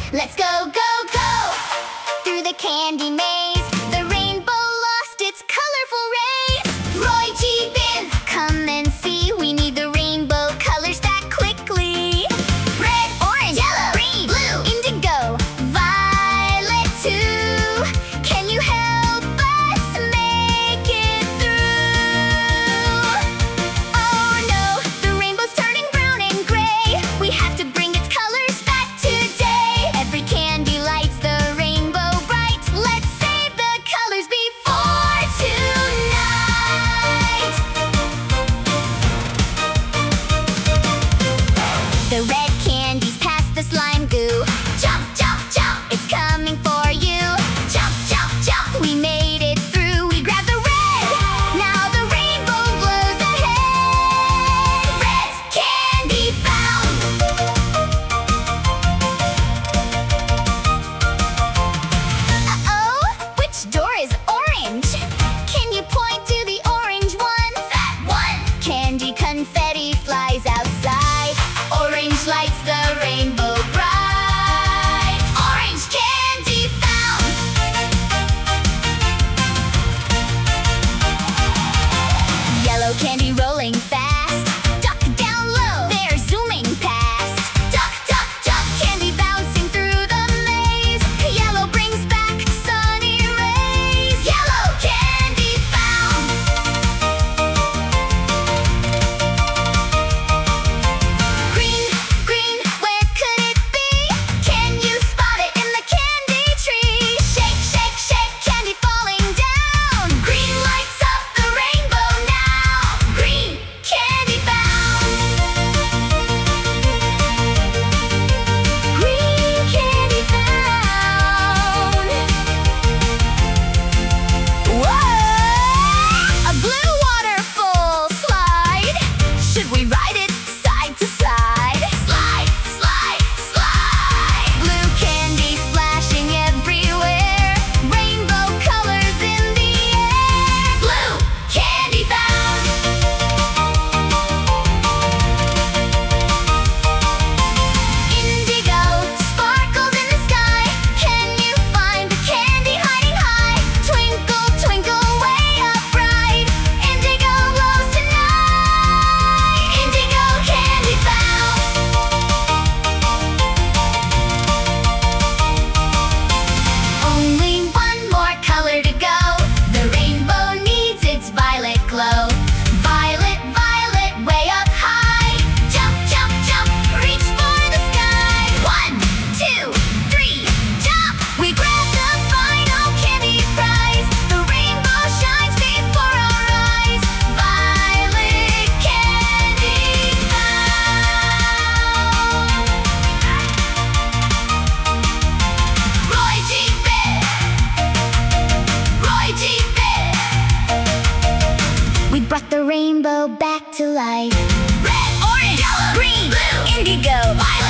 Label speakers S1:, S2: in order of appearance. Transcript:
S1: Let's go, go, go! Through the candy maze, the rainbow lost its colorful rays. Roy G. Biv, come and see, we need the rainbow colors that quickly. Red, orange, yellow, green, blue, indigo, violet too. Can you help us make it through? Oh no, the rainbow's turning brown and gray. We have to bring its colors back today. Every candy lights the rainbow bright. Let's save the colors before tonight. The red candy's past the slime goo. Jump, jump, jump, it's coming for you. Jump, jump, jump, we made it through. We grabbed the red, now the rainbow glows ahead. Red candy found. Uh-oh, which door is orange? Can you point to the orange one? That one! Candy confetti flies outside. Orange lights the rainbow bright. Orange candy found. Yellow candy rolling fast. Duck down low, they're zooming past. Duck, duck, duck, candy bouncing through the maze. Yellow brings back sunny rays. Yellow candy found. Green, green, where could it be? Can you spot it in the candy tree? Shake, shake, shake, candy falling down. Green lights up the rainbow now. Green candy found. Green candy found. Whoa! A blue waterfall slide. Should we ride it side to side? Slide, slide, slide. Blue candy splashing everywhere. Rainbow colors in the air. Blue candy found. Indigo sparkles in the sky. Can you find the candy hiding high? Twinkle, twinkle, way up bright. Indigo glows tonight. Indigo candy found. Only one more color to go. The rainbow needs its violet glow. Violet, violet, way up high. Jump, jump, jump, reach for the sky. 1, 2, 3, jump! We grab the final candy prize. The rainbow shines before our eyes. Violet candy found. Roy G. Biv. Roy G. Biv. We brought the rainbow back to life. Red, orange, yellow, green, blue, indigo, violet.